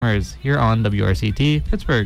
here on WRCT Pittsburgh.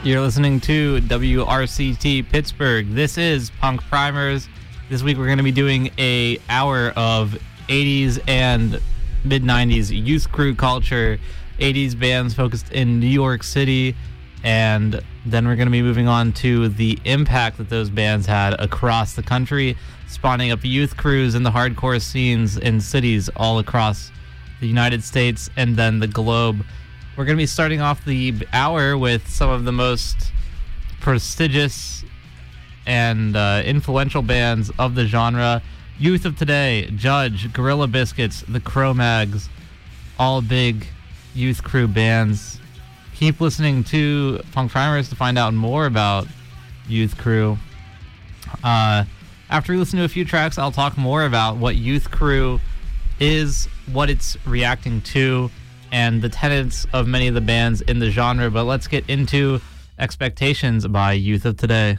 You're listening to WRCT Pittsburgh. This is Punk Primers. This week we're going to be doing an hour of 80s and mid-90s youth crew culture, 80s bands focused in New York City, and then we're going to be moving on to the impact that those bands had across the country, spawning up youth crews in the hardcore scenes in cities all across the United States and then the globe. We're going to be starting off the hour with some of the most prestigious and influential bands of the genre. Youth of Today, Judge, Gorilla Biscuits, the Cro-Mags, all big youth crew bands. Keep listening to Punk Primers to find out more about youth crew. After we listen to a few tracks, I'll talk more about what youth crew is, what it's reacting to, and the tenets of many of the bands in the genre. But let's get into Expectations by Youth of Today.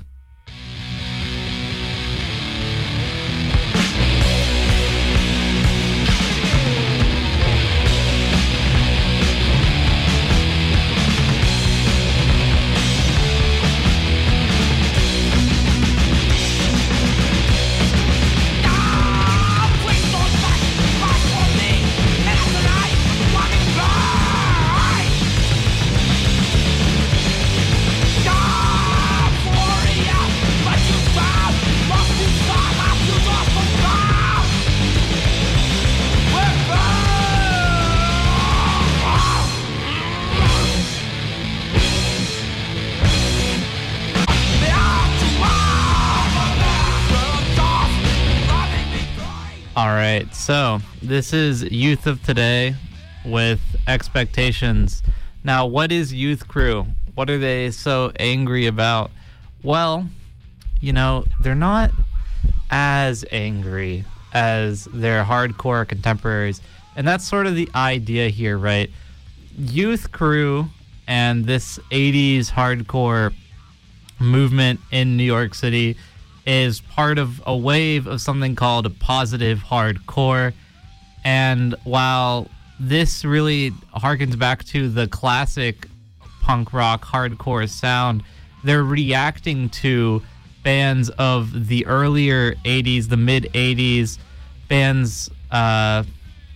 So, this is Youth of Today with Expectations. Now, what is Youth Crew? What are they so angry about? Well, you know, they're not as angry as their hardcore contemporaries. And that's sort of the idea here, right? Youth Crew and this 80s hardcore movement in New York City is part of a wave of something called positive hardcore. And while this really harkens back to the classic punk rock hardcore sound, they're reacting to bands of the earlier 80s, the mid 80s, bands that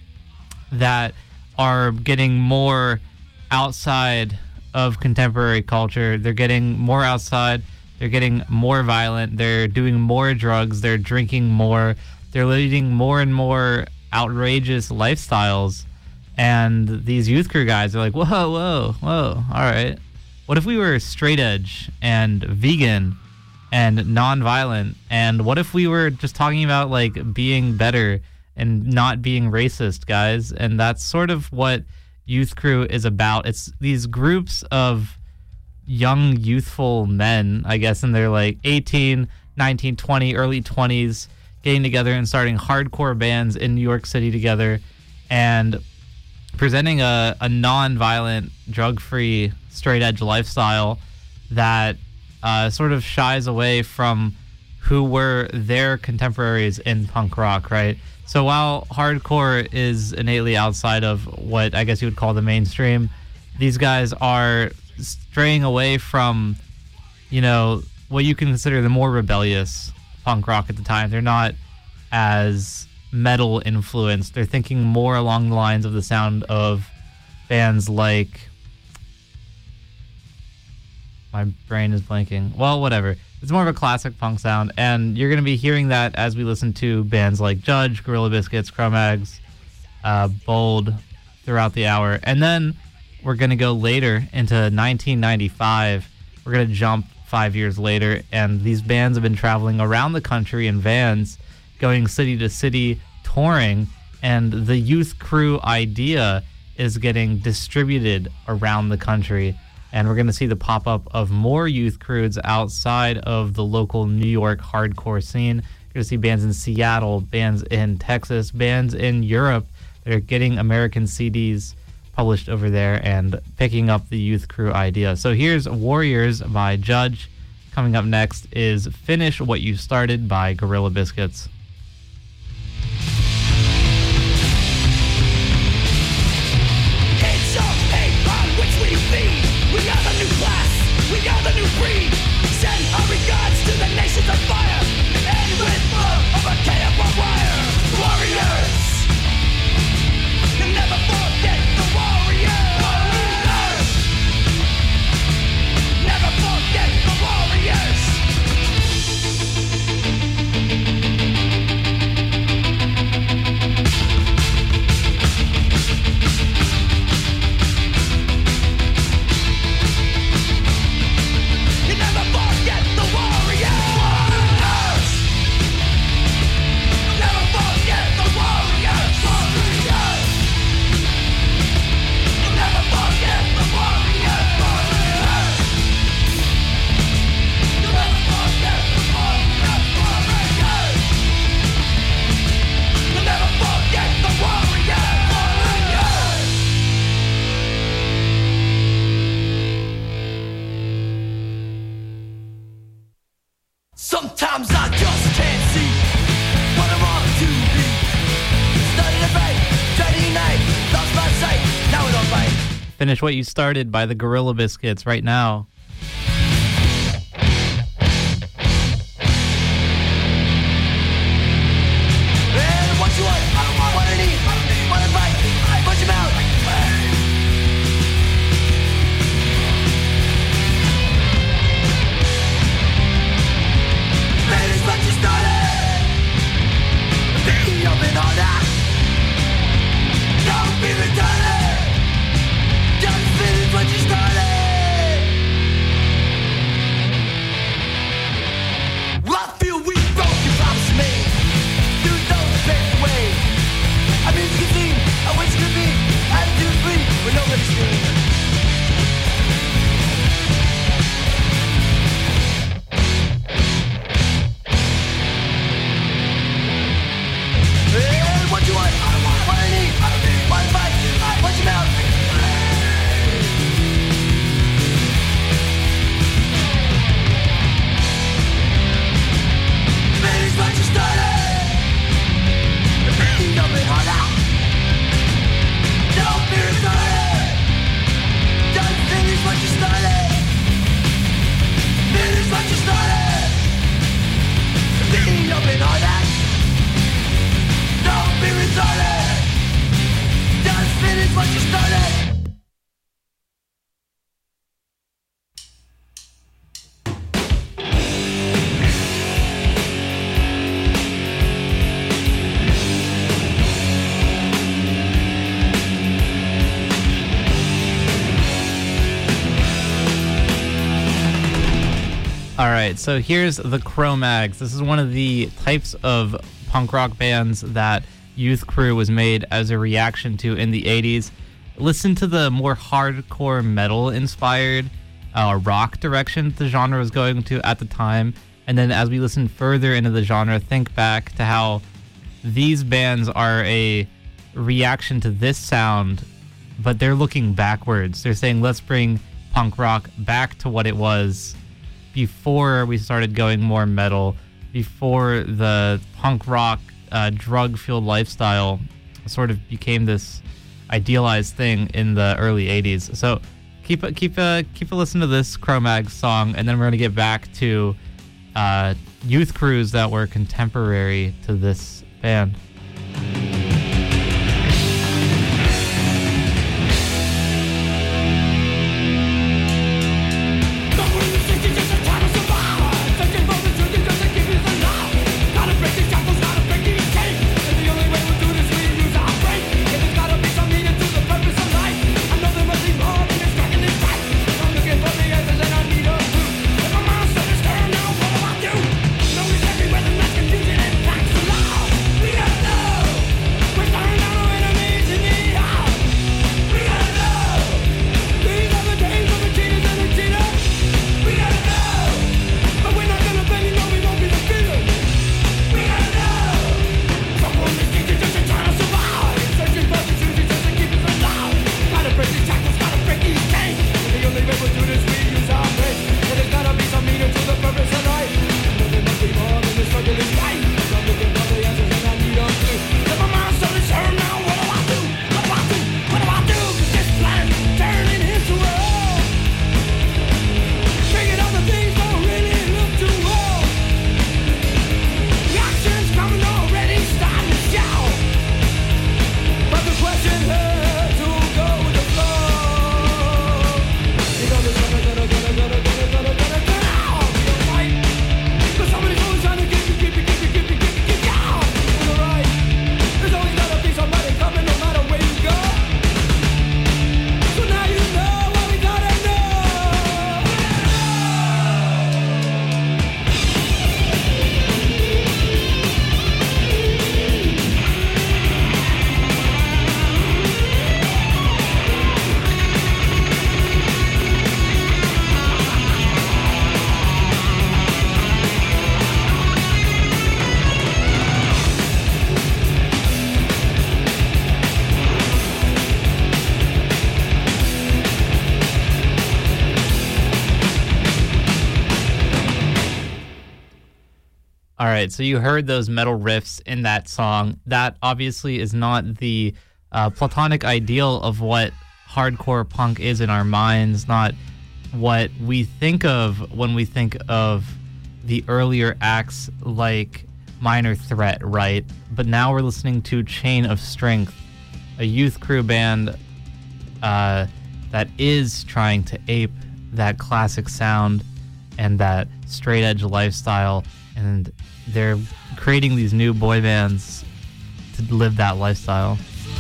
are getting more outside of contemporary culture. They're getting more outside. They're getting more violent. They're doing more drugs. They're drinking more. They're leading more and more outrageous lifestyles. And these youth crew guys are like, whoa, all right. What if we were straight edge and vegan and non-violent? And what if we were just talking about like being better and not being racist, guys? And that's sort of what Youth Crew is about. It's these groups of young, youthful men, I guess, in their like 18, 19, 20, early 20s, getting together and starting hardcore bands in New York City together and presenting a non-violent, drug-free, straight-edge lifestyle that sort of shies away from who were their contemporaries in punk rock, right? So while hardcore is innately outside of what I guess you would call the mainstream, these guys are straying away from, you know, what you can consider the more rebellious punk rock at the time. They're not as metal influenced. They're thinking more along the lines of the sound of bands like... My brain is blanking. Well, whatever. It's more of a classic punk sound, and you're going to be hearing that as we listen to bands like Judge, Gorilla Biscuits, Cro-Mags, Bold throughout the hour. And then we're going to go later into 1995. We're going to jump 5 years later, and these bands have been traveling around the country in vans, going city to city, touring, and the Youth Crew idea is getting distributed around the country. And we're going to see the pop-up of more youth crews outside of the local New York hardcore scene. You're going to see bands in Seattle, bands in Texas, bands in Europe that are getting American CDs published over there and picking up the Youth Crew idea. So here's Warriors by Judge. Coming up next is Finish What You Started by Gorilla Biscuits. It's a hate on which we feed. We are the new class. We are the Sometimes I just can't see what I want to be. Started a fight, tried to unite, lost my sight, now I don't fight. Finish What You Started by the Gorilla Biscuits right now. And what you want, what I need, what I fight, punch him out. Finish what you started. Be open on that. Don't be retarded. Just finish what you started. I feel weak, broken, promise me. You don't fade away. I mean, you can see, I wish you could be. Attitude free, but nobody's free. What you want, what I need, what I fight, punch him out. Finish what you started. Be open harder. Don't be retarded. Just finish what you started. Finish what you started. Be open harder. Don't be retarded. Just finish what you started. All right, so here's the Cro-Mags. This is one of the types of punk rock bands that Youth Crew was made as a reaction to in the 80s. Listen to the more hardcore metal-inspired rock direction the genre was going to at the time. And then as we listen further into the genre, think back to how these bands are a reaction to this sound, but they're looking backwards. They're saying, let's bring punk rock back to what it was before we started going more metal, before the punk rock drug-fueled lifestyle sort of became this idealized thing in the early 80s. So keep a listen to this Cro-Mags song, and then we're going to get back to youth crews that were contemporary to this band. We are All right, so you heard those metal riffs in that song. That obviously is not the platonic ideal of what hardcore punk is in our minds, not what we think of when we think of the earlier acts like Minor Threat, right? But now we're listening to Chain of Strength, a youth crew band that is trying to ape that classic sound and that straight edge lifestyle, and they're creating these new boy bands to live that lifestyle.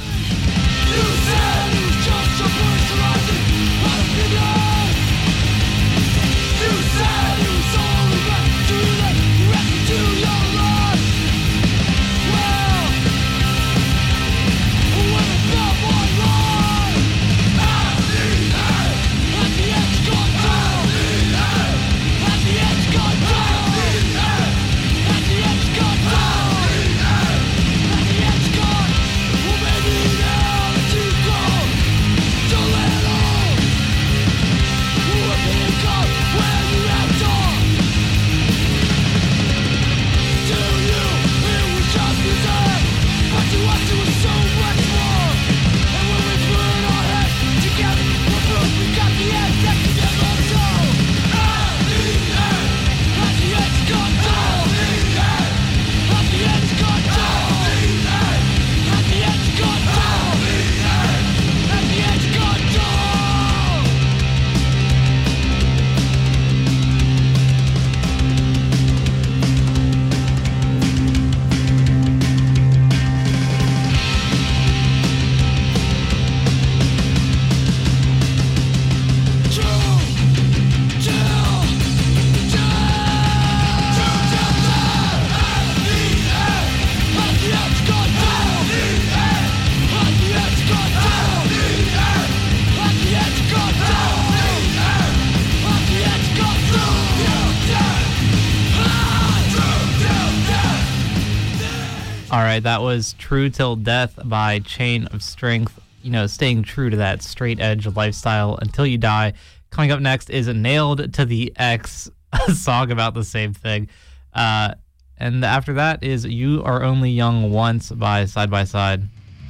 All right, that was True Till Death by Chain of Strength, you know, staying true to that straight edge lifestyle until you die. Coming up next is Nailed to the X, a song about the same thing. And after that is You Are Only Young Once by Side by Side.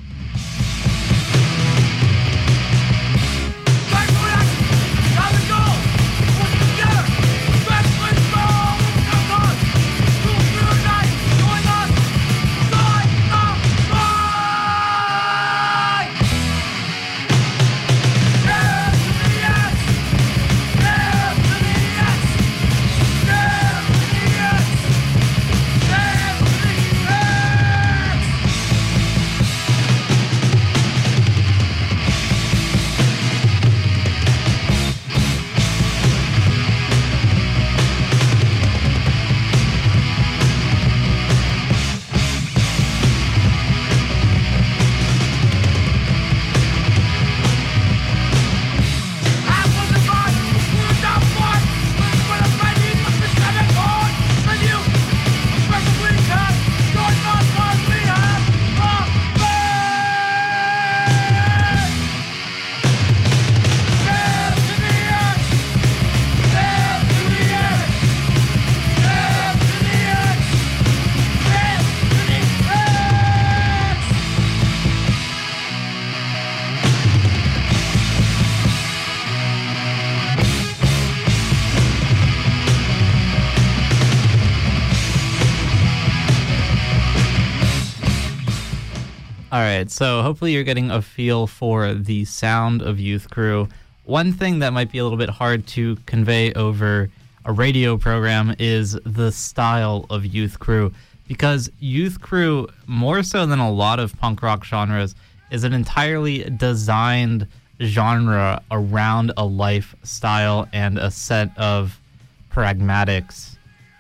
All right, so hopefully you're getting a feel for the sound of Youth Crew. One thing that might be a little bit hard to convey over a radio program is the style of Youth Crew, because Youth Crew, more so than a lot of punk rock genres, is an entirely designed genre around a lifestyle and a set of pragmatics.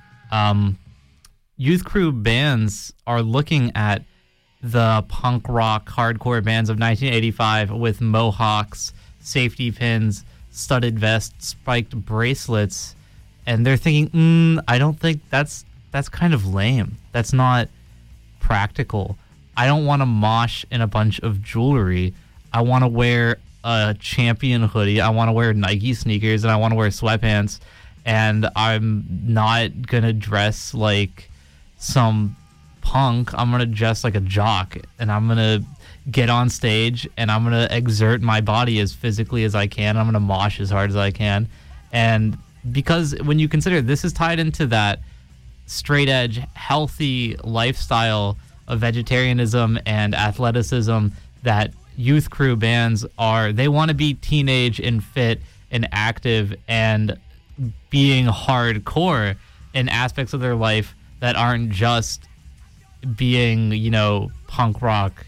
Youth Crew bands are looking at the punk rock hardcore bands of 1985 with mohawks, safety pins, studded vests, spiked bracelets, and they're thinking, I don't think that's kind of lame. That's not practical. I don't want to mosh in a bunch of jewelry. I want to wear a Champion hoodie. I want to wear Nike sneakers, and I want to wear sweatpants, and I'm not gonna dress like some punk. I'm going to dress like a jock, and I'm going to get on stage, and I'm going to exert my body as physically as I can. I'm going to mosh as hard as I can. And because when you consider this is tied into that straight edge, healthy lifestyle of vegetarianism and athleticism that youth crew bands are, they want to be teenage and fit and active and being hardcore in aspects of their life that aren't just being, you know, punk rock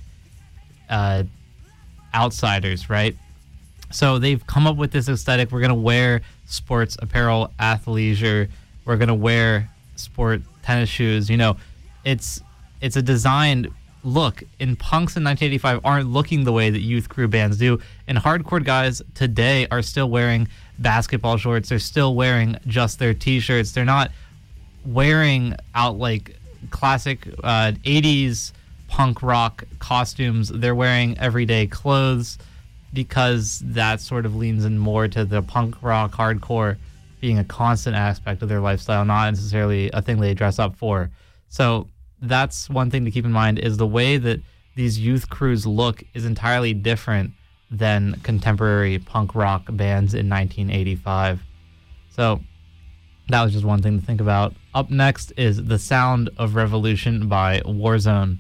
outsiders, right? So they've come up with this aesthetic. We're going to wear sports apparel, athleisure. We're going to wear sport tennis shoes. You know, it's a designed look. And punks in 1985 aren't looking the way that youth crew bands do. And hardcore guys today are still wearing basketball shorts. They're still wearing just their T-shirts. They're not wearing out like classic 80s punk rock costumes. They're wearing everyday clothes because that sort of leans in more to the punk rock hardcore being a constant aspect of their lifestyle, not necessarily a thing they dress up for. So that's one thing to keep in mind, is the way that these youth crews look is entirely different than contemporary punk rock bands in 1985. So that was just one thing to think about. Up next is The Sound of Revolution by Warzone.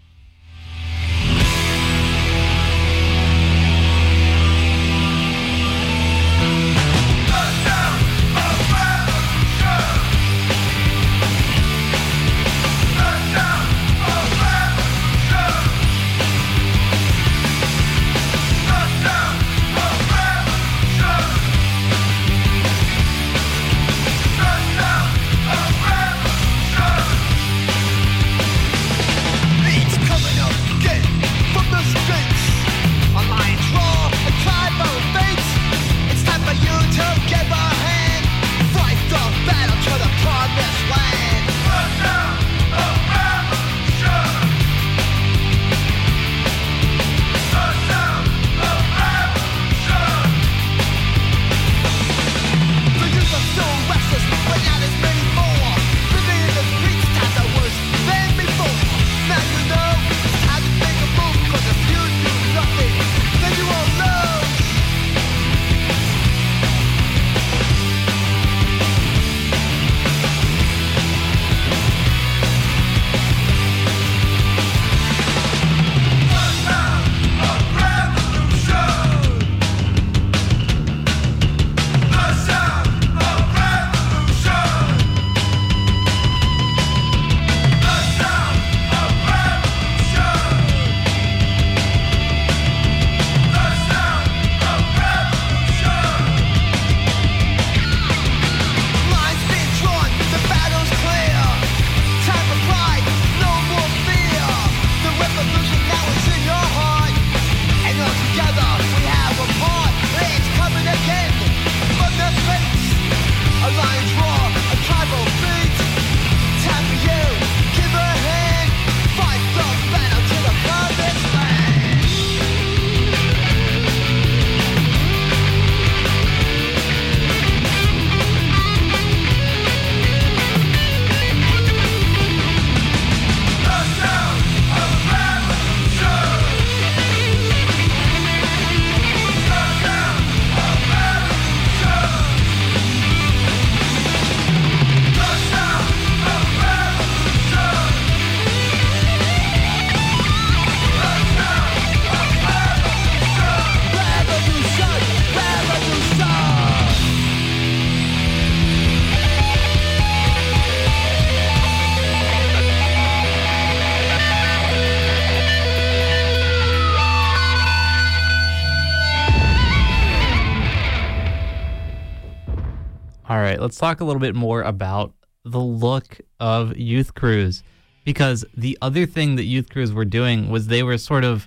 All right, let's talk a little bit more about the look of youth crews, because the other thing that youth crews were doing was they were sort of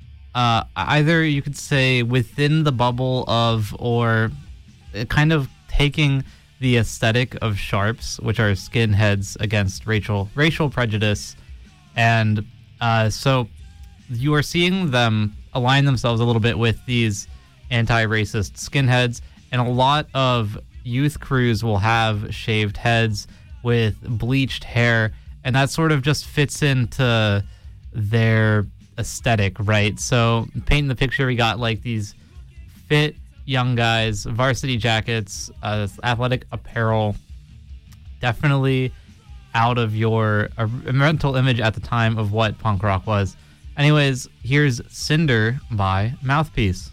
either you could say within the bubble of, or kind of taking the aesthetic of sharps, which are skinheads against racial prejudice. And so you are seeing them align themselves a little bit with these anti-racist skinheads, and a lot of youth crews will have shaved heads with bleached hair, And that sort of just fits into their aesthetic, right? So painting the picture, we got like these fit young guys, varsity jackets, athletic apparel, definitely out of your mental image at the time of what punk rock was. Anyways, here's Cinder by Mouthpiece.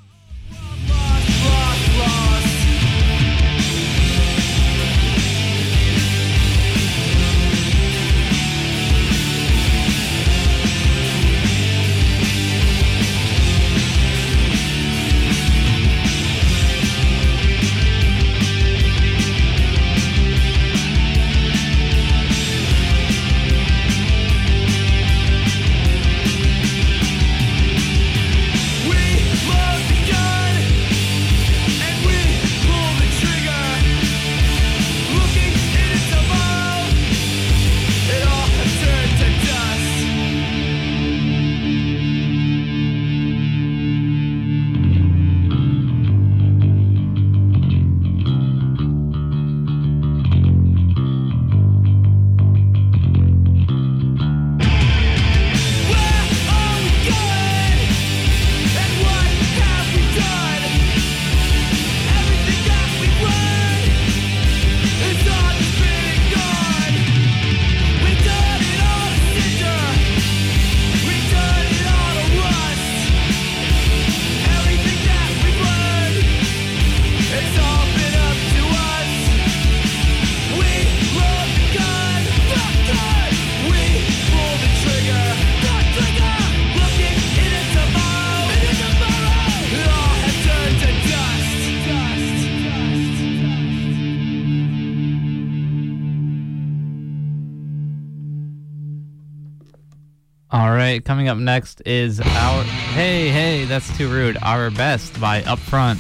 Coming up next is our... Hey, that's too rude. Our Best by Upfront.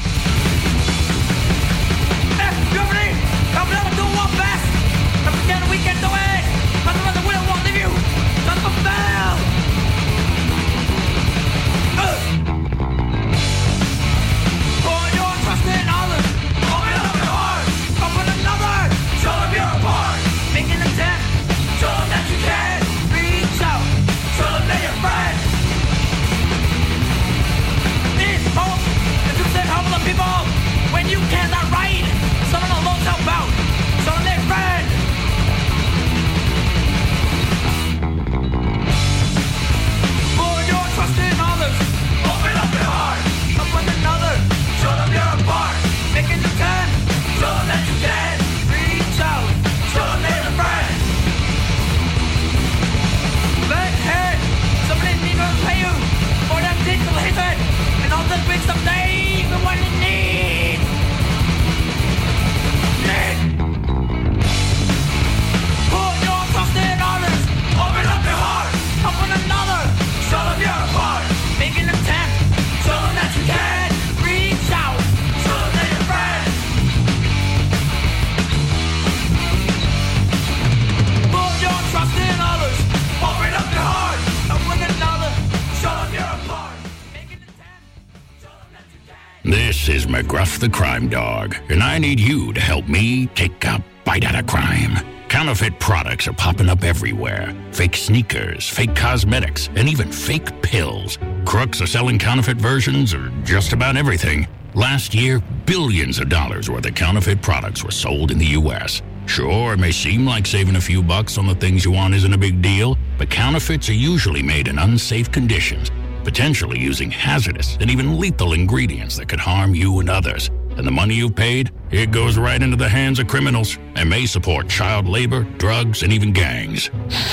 This is McGruff the Crime Dog, and I need you to help me take a bite out of crime. Counterfeit products are popping up everywhere. Fake sneakers, fake cosmetics, and even fake pills. Crooks are selling counterfeit versions of just about everything. Last year, billions of dollars worth of counterfeit products were sold in the U.S. Sure, it may seem like saving a few bucks on the things you want isn't a big deal, but counterfeits are usually made in unsafe conditions, potentially using hazardous and even lethal ingredients that could harm you and others. And the money you've paid, it goes right into the hands of criminals and may support child labor, drugs, and even gangs.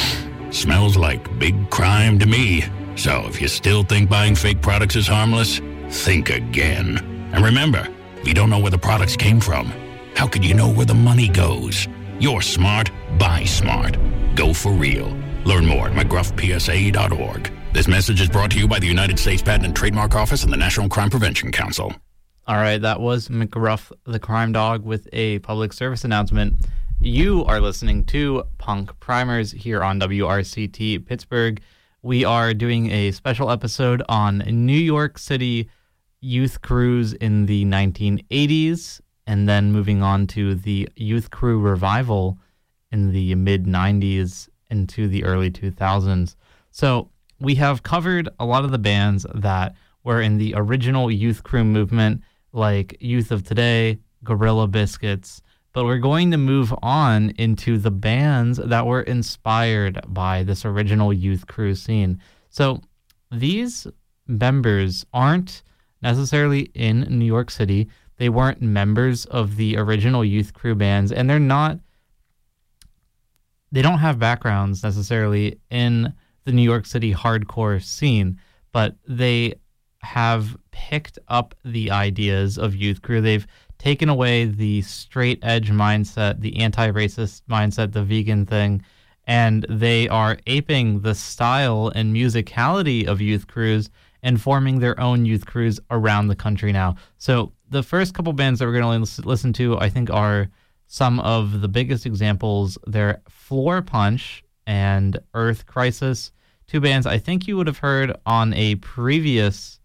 Smells like big crime to me. So if you still think buying fake products is harmless, think again. And remember, if you don't know where the products came from, how could you know where the money goes? You're smart, buy smart. Go for real. Learn more at mcgruffpsa.org. This message is brought to you by the United States Patent and Trademark Office and the National Crime Prevention Council. All right, that was McGruff the Crime Dog with a public service announcement. You are listening to Punk Primers here on WRCT Pittsburgh. We are doing a special episode on New York City youth crews in the 1980s, and then moving on to the youth crew revival in the mid 90s into the early 2000s. So we have covered a lot of the bands that were in the original Youth Crew movement, like Youth of Today, Gorilla Biscuits, but we're going to move on into the bands that were inspired by this original Youth Crew scene. So these members aren't necessarily in New York City. They weren't members of the original Youth Crew bands, and they don't have backgrounds necessarily in the New York City hardcore scene, but they have picked up the ideas of Youth Crew. They've taken away the straight edge mindset, the anti-racist mindset, the vegan thing, and they are aping the style and musicality of Youth Crews and forming their own Youth Crews around the country now. So the first couple bands that we're going to listen to, I think, are some of the biggest examples. They're Floor Punch and Earth Crisis, two bands I think you would have heard on a previous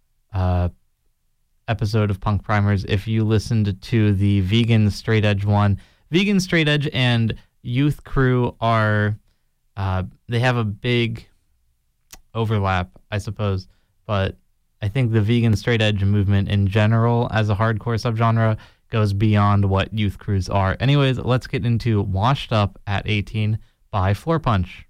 episode of Punk Primers if you listened to the Vegan Straight Edge one. Vegan Straight Edge and Youth Crew are, they have a big overlap, I suppose, but I think the Vegan Straight Edge movement in general as a hardcore subgenre goes beyond what Youth Crews are. Anyways, let's get into Washed Up at 18 by Floor Punch.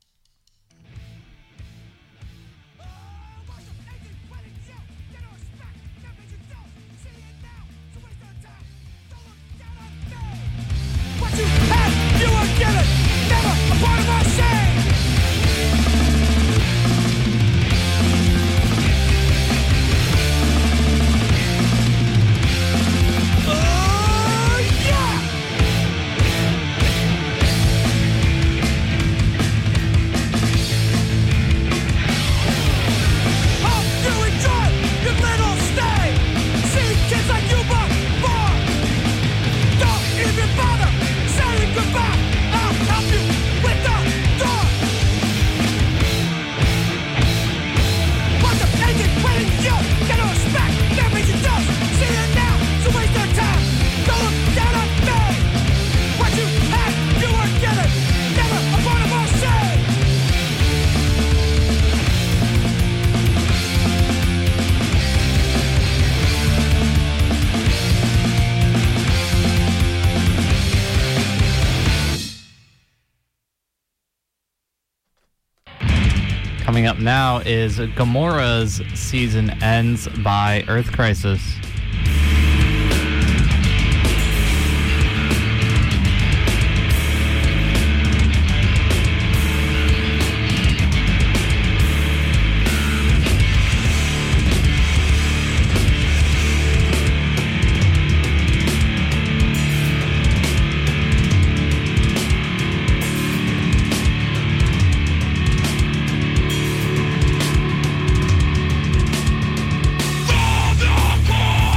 Coming up now is Gamora's Season Ends by Earth Crisis. From the core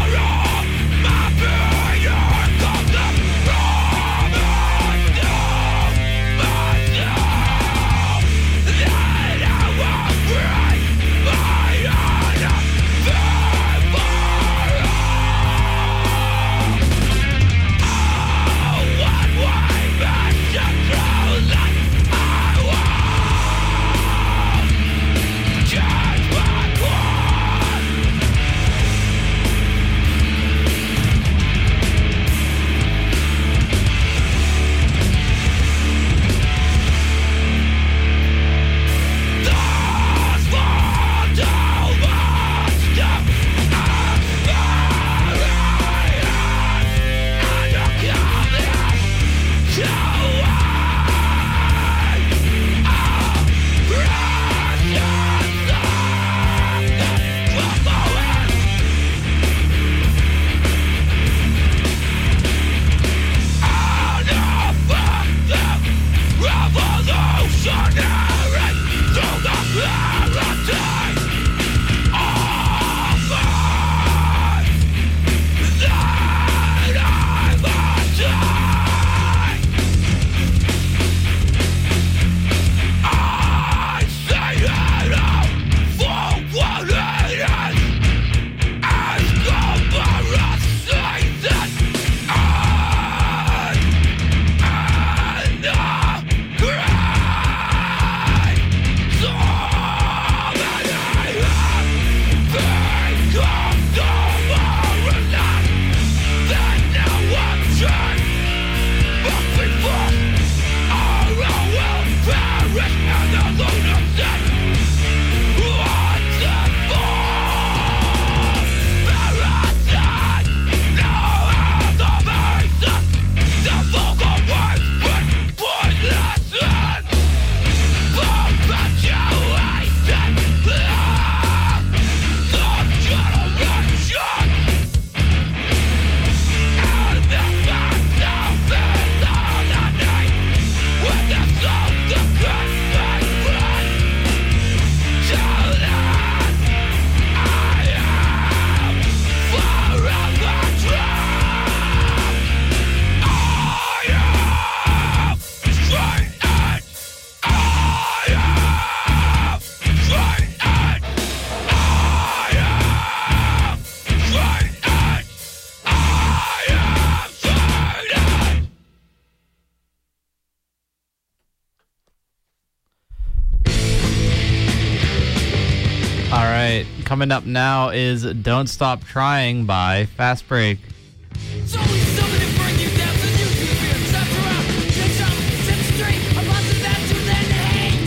right, coming up now is Don't Stop Trying by Fast Break. It's always something to bring you down, so you can fear. Stop around, take some, set straight. I'm about to that to then hate.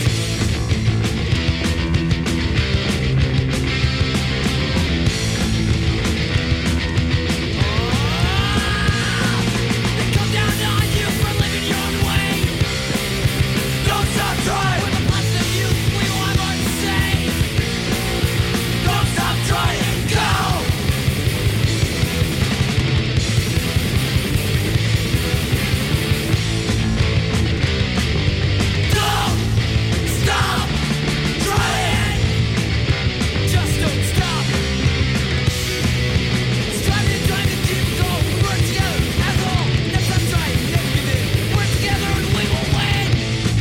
They come down on you for living your own way. Don't stop trying. With a positive view, we will have our say. Don't stop trying, go! Don't stop trying. Just don't stop. Striving and trying to keep going. We work together as a whole. Never stop trying, never give in. Work together and we will win.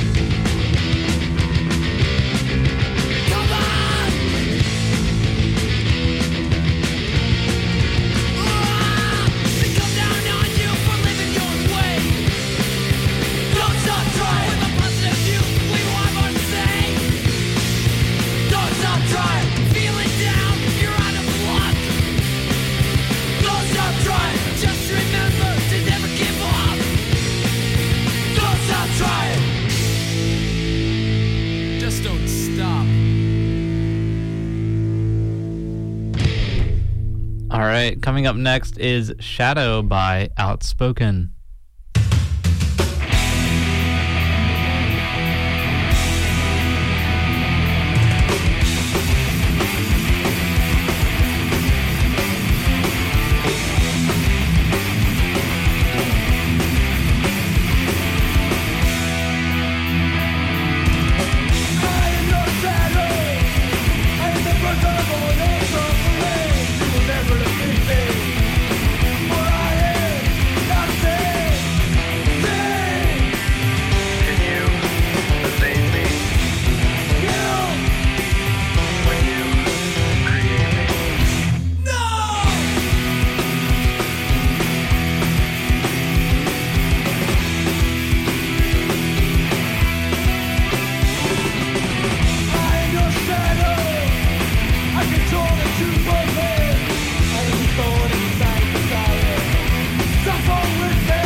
Come on. They come down on you for living your way. Don't stop trying. With a positive view, we will have our say. Don't stop trying. Feeling down, you're out of luck. Don't stop trying. Just remember to never give up. Don't stop trying. Just don't stop. All right, coming up next is Shadow by Outspoken. I am your shadow. I am the invisible nature of the rain. You will never defeat me. For I am nothing. Can you evade me? You. When you create me. No! I am your shadow. I control the truth for me. I am the thorn inside the silence. Suffer with me.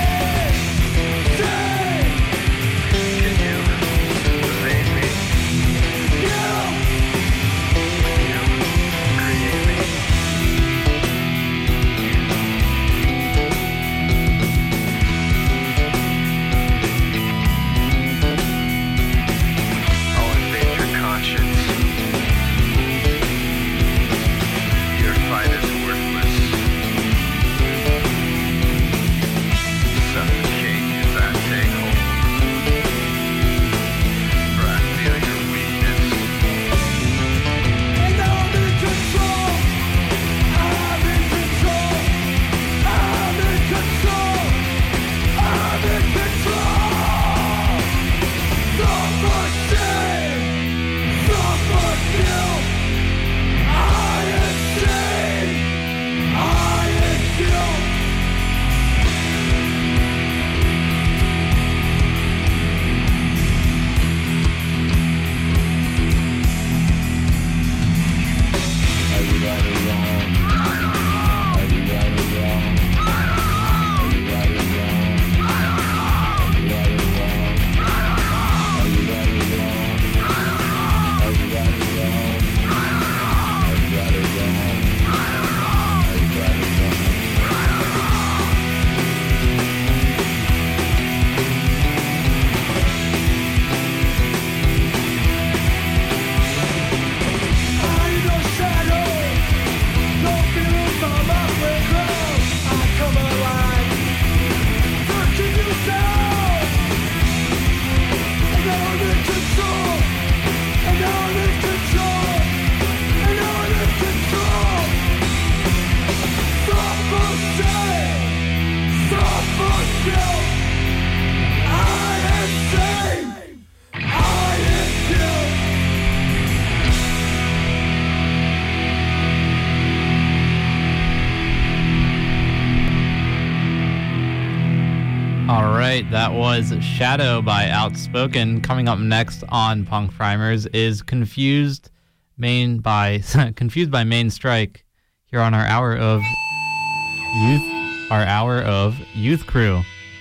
Say, can you evade me? You. When you create me. I'll invade your conscience. Your fight is worthless. Suffocate as I take hold. For I feel your weakness. And I'm in control. I'm in control. I'm in control. I'm in control. Suffer shame. Suffer guilt. I am shame. I am guilt. Are you right or wrong? Are you right or wrong? Are you right or wrong? Are you right or wrong? Are you right or wrong? Are you right or wrong? Are you right or wrong? Are you right or wrong? I am your shadow. No feelings on my playground. I come alive. Searching you down. And now I'm in control. And now I'm in control. And now I'm in control. Suffer shame. Suffer guilt. I am shame. I am guilt. All right, that was Shadow by Outspoken. Coming up next on Punk Primers is Confused Maine by Confused by Maine Strike here on our hour of Youth Crew.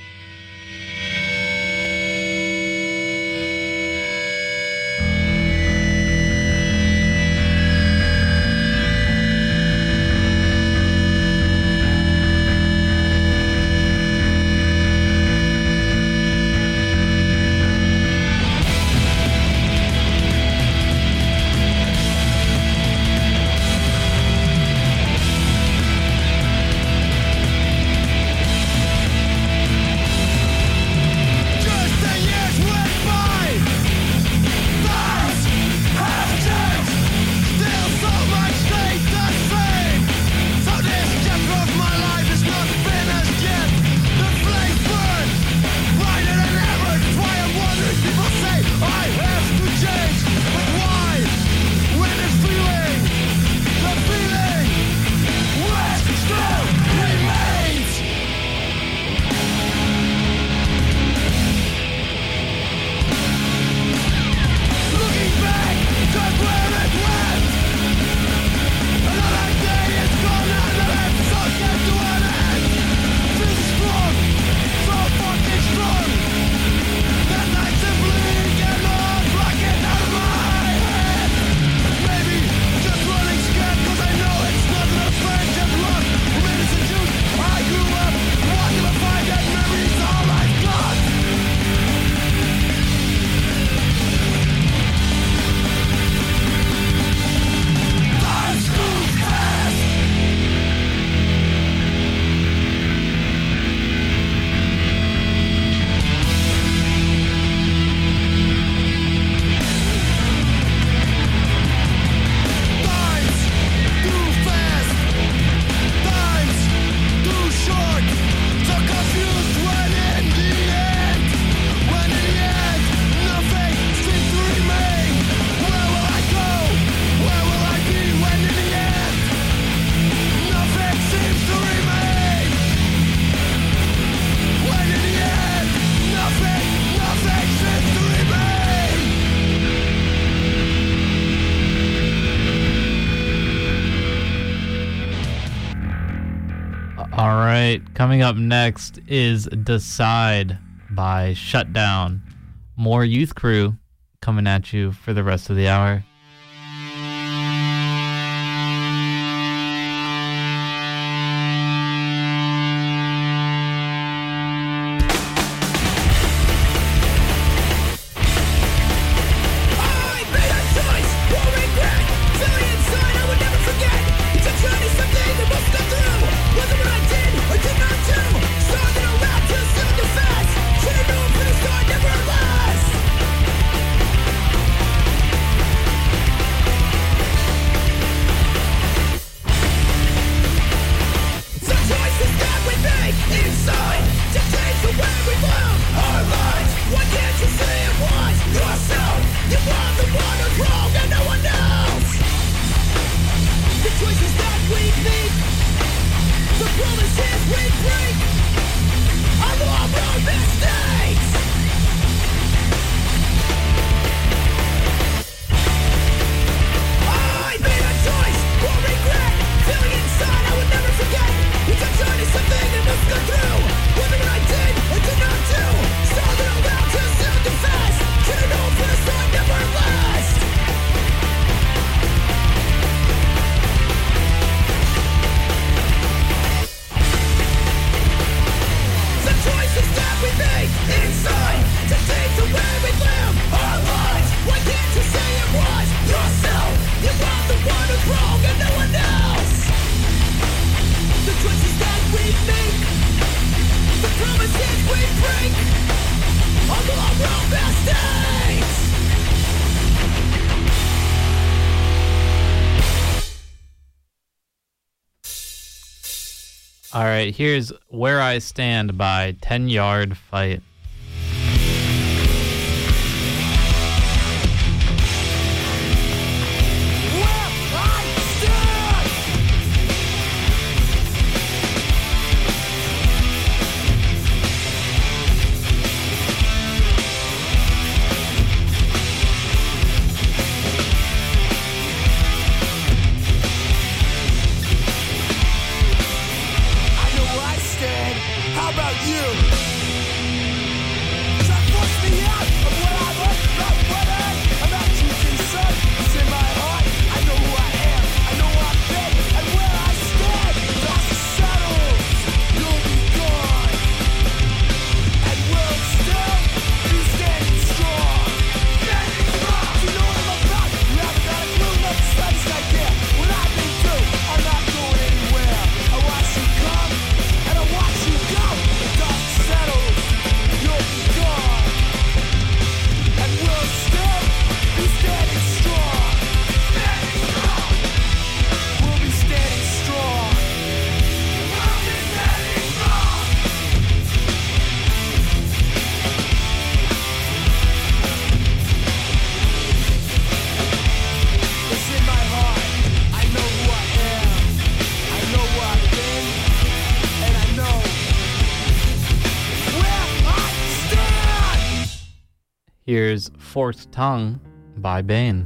All right, coming up next is Decide by Shutdown. More Youth Crew coming at you for the rest of the hour. All right, here's Where I Stand by 10 Yard Fight. Here's Forked Tongue by Bane.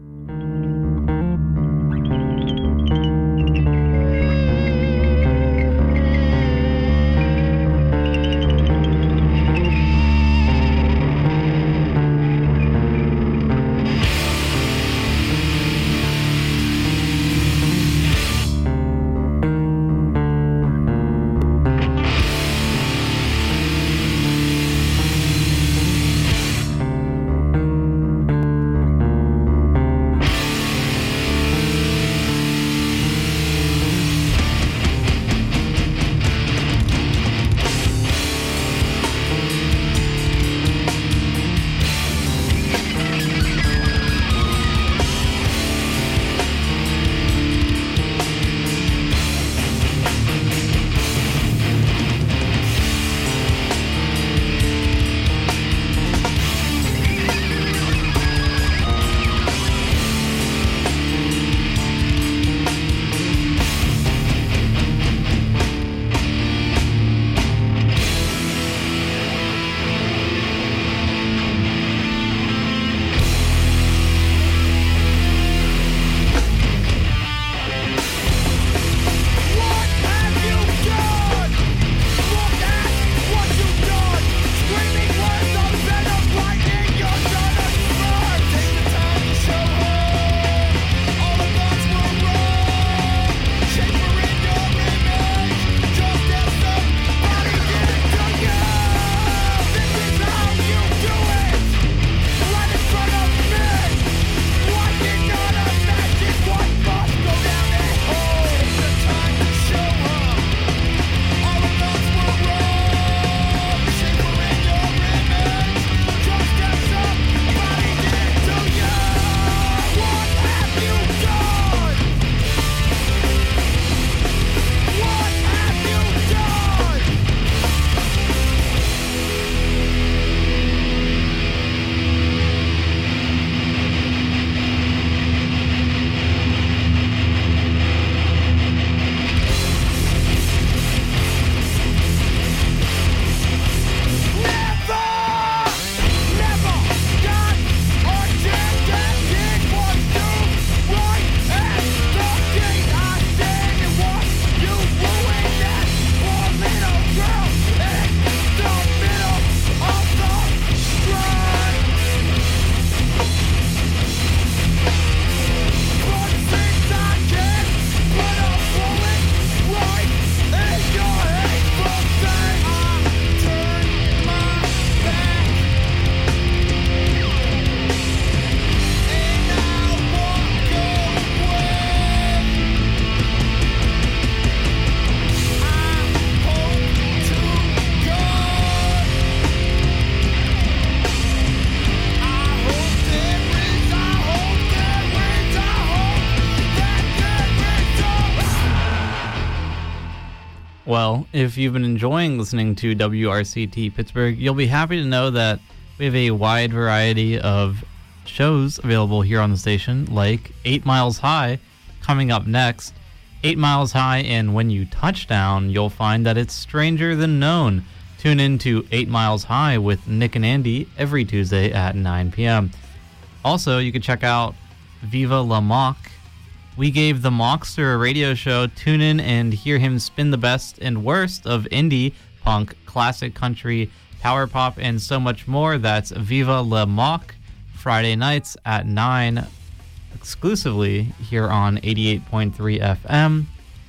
Well, if you've been enjoying listening to WRCT Pittsburgh, you'll be happy to know that we have a wide variety of shows available here on the station, like 8 Miles High coming up next. 8 Miles High, and when you touch down, you'll find that it's stranger than known. Tune in to 8 Miles High with Nick and Andy every Tuesday at 9 p.m. Also, you can check out Viva La Mock. We gave the Mockster a radio show. Tune in and hear him spin the best and worst of indie, punk, classic country, power pop, and so much more. That's Viva La Mock, Friday nights at 9, exclusively here on 88.3 FM,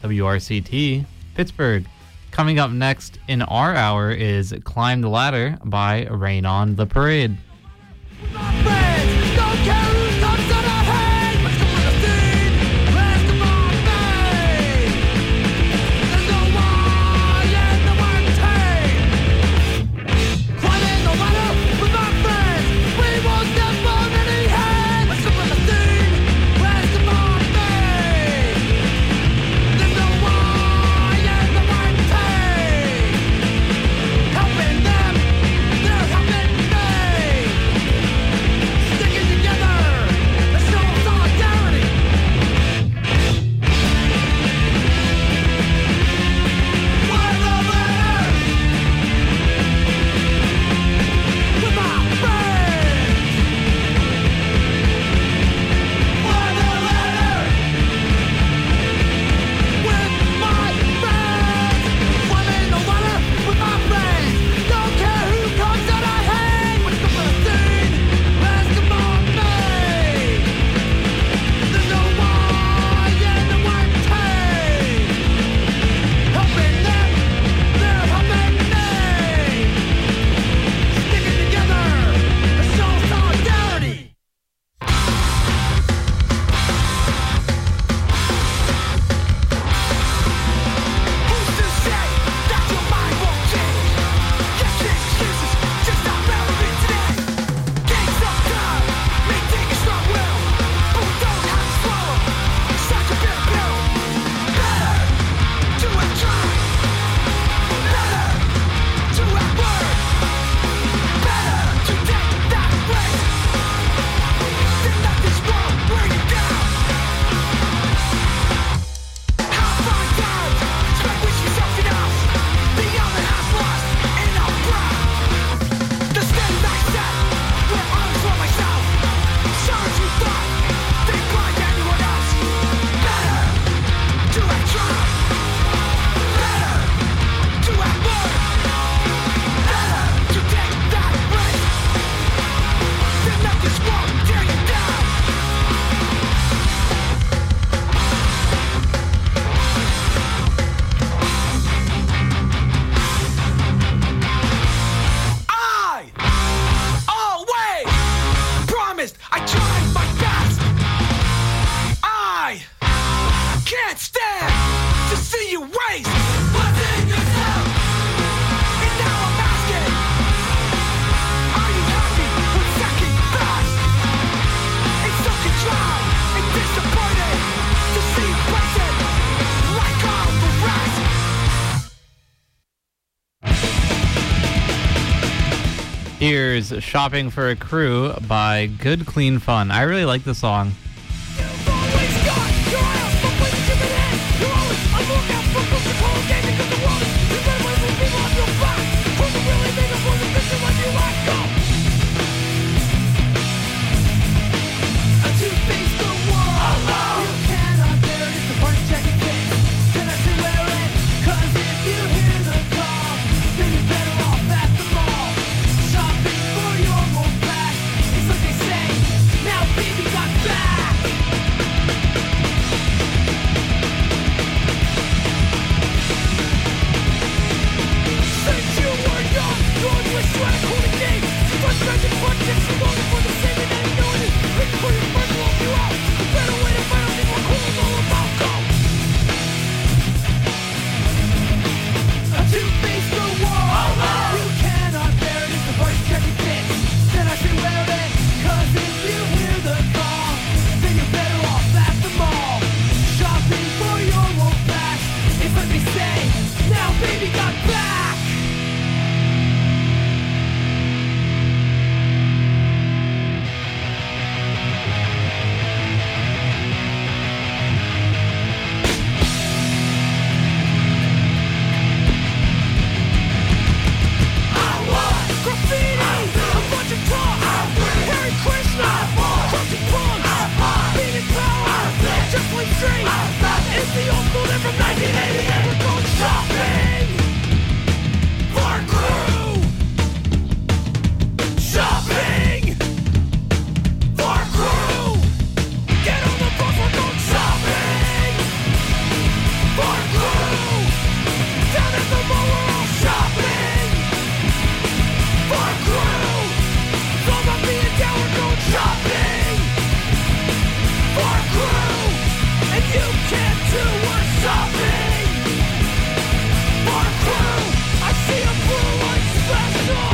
WRCT, Pittsburgh. Coming up next in our hour is Climb the Ladder by Rain on the Parade. My friends, don't care who comes on ahead. Let's go with the scene. Let's come on, babe. There's no why and no one climbing the ladder with my friends. We won't step on any head. Let's go with the scene. Let's come on, babe. There's no why and no one helping them. They're helping me. promised I tried my best. I can't stand to see you waste what's in yourself. And now I'm asking, are you happy with second best? It's so contrived and disappointed to see you present like all the rest. Here's Shopping for a Crew by Good Clean Fun. I really like the song. You've always got your ass for places you've been in. You're always on the lookout for groups of cold game because the world is you've been away from people on your back. Who's a really big and was a picture when you let go. A two-faced the world. You cannot bear it. It's the first checking face. Can I see where it? 'Cause if you hear the call, then you're better off at the mall. Shopping for your old back. It's like they say, now baby got back. Since you were young, you always wished you had a cool game. You first imagine fun, yes, you're longing for the same, and now you know it is. Waiting for your friend to help you out. A better way to find out people cool is all about go. A two-faced the world. You cannot bear it. It's the first checking fits. Then I say wear it. 'Cause if you hear the call, then you're better off at the mall. Shopping for your old back. It's like they say, now baby got back. Graffiti, a bunch of talk. Harry Krishna, crushing punks, beating power, just like straight. It's the old school there from 1988. We're going shopping for a crew. Shopping for a crew. Get on the bus, we're going shopping for a crew. Down at the mall, we're all shopping for a crew. It's all about being down, we're going shopping for a crew. And you can't too, we're shopping for a crew. I see a blue light special.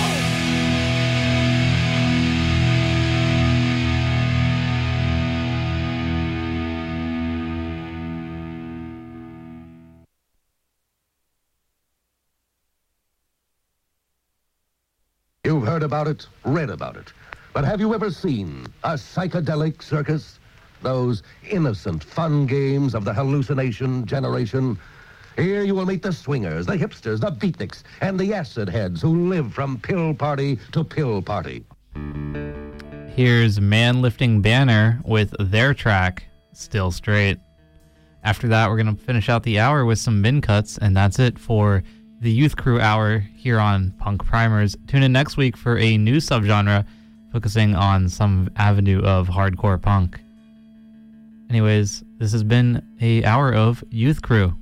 You've heard about it, read about it. But have you ever seen a psychedelic circus? Those innocent fun games of the hallucination generation? Here you will meet the swingers, the hipsters, the beatniks, and the acid heads who live from pill party to pill party. Here's Man Lifting Banner with their track, Still Straight. After that, we're going to finish out the hour with some bin cuts, and that's it for the Youth Crew Hour here on Punk Primers. Tune in next week for a new subgenre focusing on some avenue of hardcore punk. Anyways, this has been a hour of Youth Crew.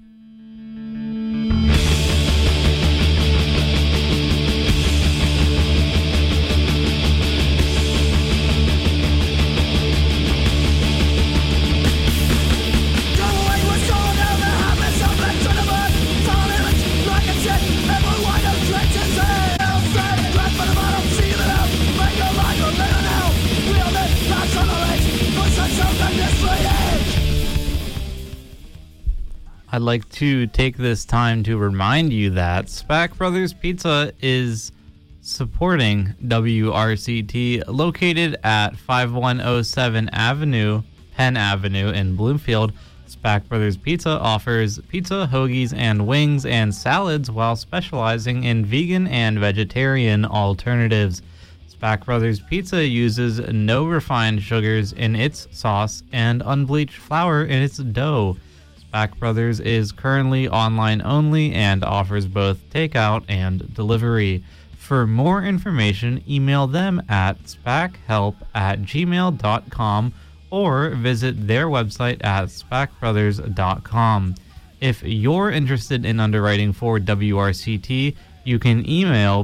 I'd like to take this time to remind you that Spack Brothers Pizza is supporting WRCT, located at 5107 Avenue, Penn Avenue in Bloomfield. Spack Brothers Pizza offers pizza, hoagies, and wings and salads while specializing in vegan and vegetarian alternatives. Spack Brothers Pizza uses no refined sugars in its sauce and unbleached flour in its dough. Spack Brothers is currently online only and offers both takeout and delivery. For more information, email them at spackhelp@gmail.com or visit their website at spackbrothers.com. If you're interested in underwriting for WRCT, You can email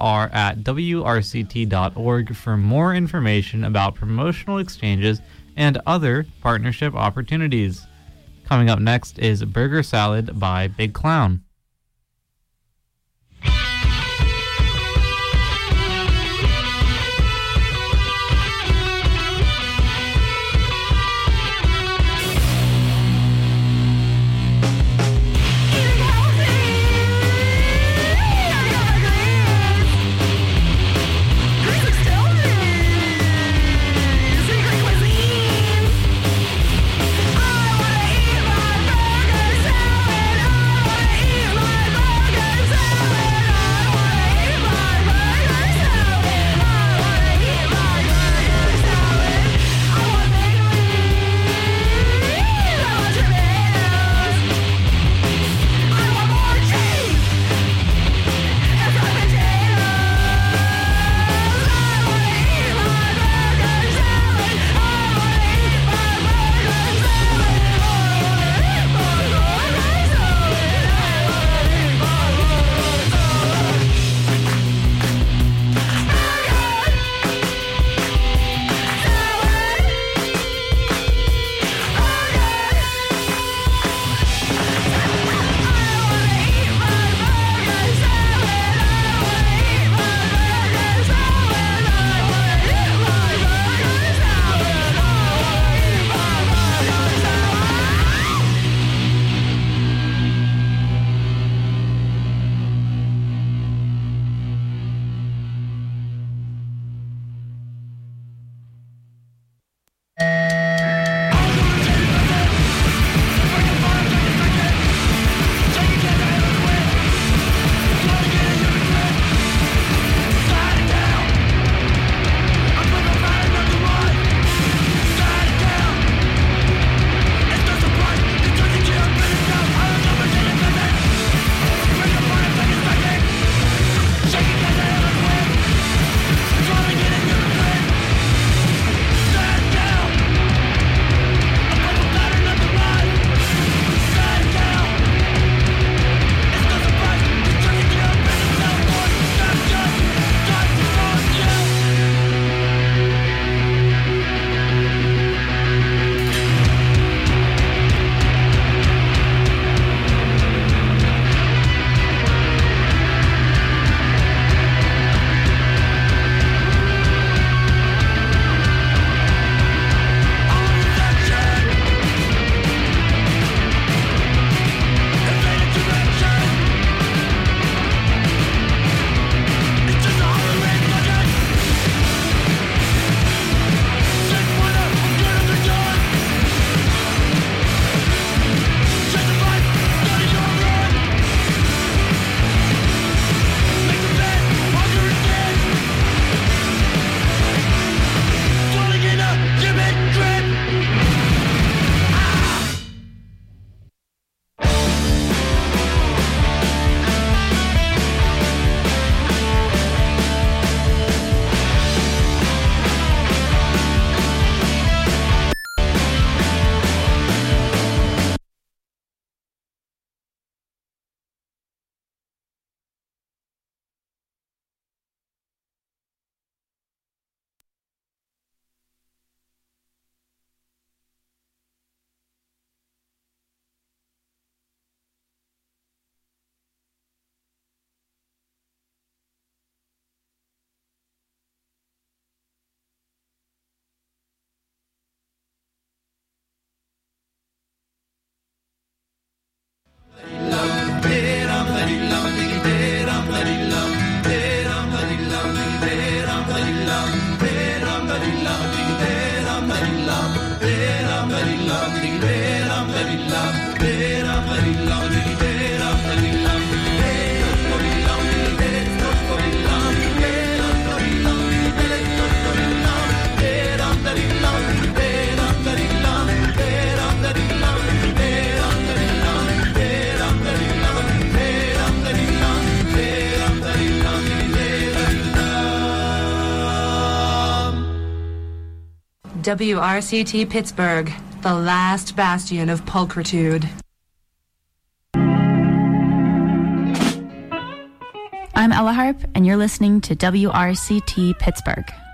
pr@wrct.org for more information about promotional exchanges and other partnership opportunities. Coming up next is Burger Salad by Big Clown. WRCT Pittsburgh, the last bastion of pulchritude. I'm Ella Harp, and you're listening to WRCT Pittsburgh.